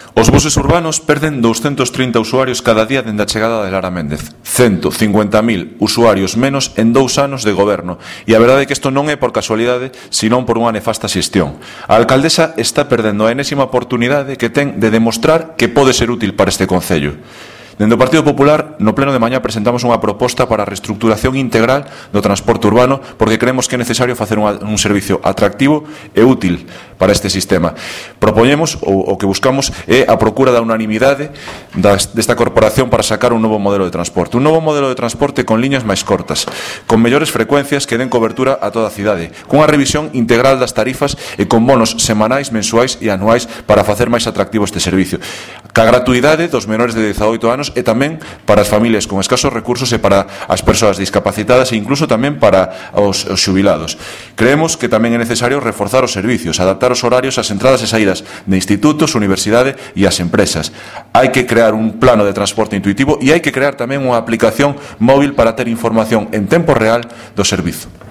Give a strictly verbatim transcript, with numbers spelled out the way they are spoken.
Os buses urbanos perden douscentos trinta usuarios cada día dende a chegada de Lara Méndez. cento cincuenta mil usuarios menos en dous anos de goberno. E a verdade é que isto non é por casualidade, senón por unha nefasta xestión. A alcaldesa está perdendo a enésima oportunidade que ten de demostrar que pode ser útil para este concello. Dende o Partido Popular, no pleno de mañá presentamos unha proposta para a reestructuración integral do transporte urbano porque creemos que é necesario facer unha, un servicio atractivo e útil para este sistema. Propoñemos, ou o que buscamos, é a procura da unanimidade das, desta corporación para sacar un novo modelo de transporte. Un novo modelo de transporte con liñas máis cortas, con mellores frecuencias que den cobertura a toda a cidade, cunha revisión integral das tarifas e con bonos semanais, mensuais e anuais para facer máis atractivo este servicio. Ca gratuidade dos menores de dezaoito anos e tamén para as familias con escasos recursos e para as persoas discapacitadas e incluso tamén para os, os xubilados. Creemos que tamén é necesario reforzar os servicios, adaptar os horarios ás entradas e saídas de institutos, universidade e as empresas. Hai que crear un plano de transporte intuitivo e hai que crear tamén unha aplicación móvil para ter información en tempo real do servizo.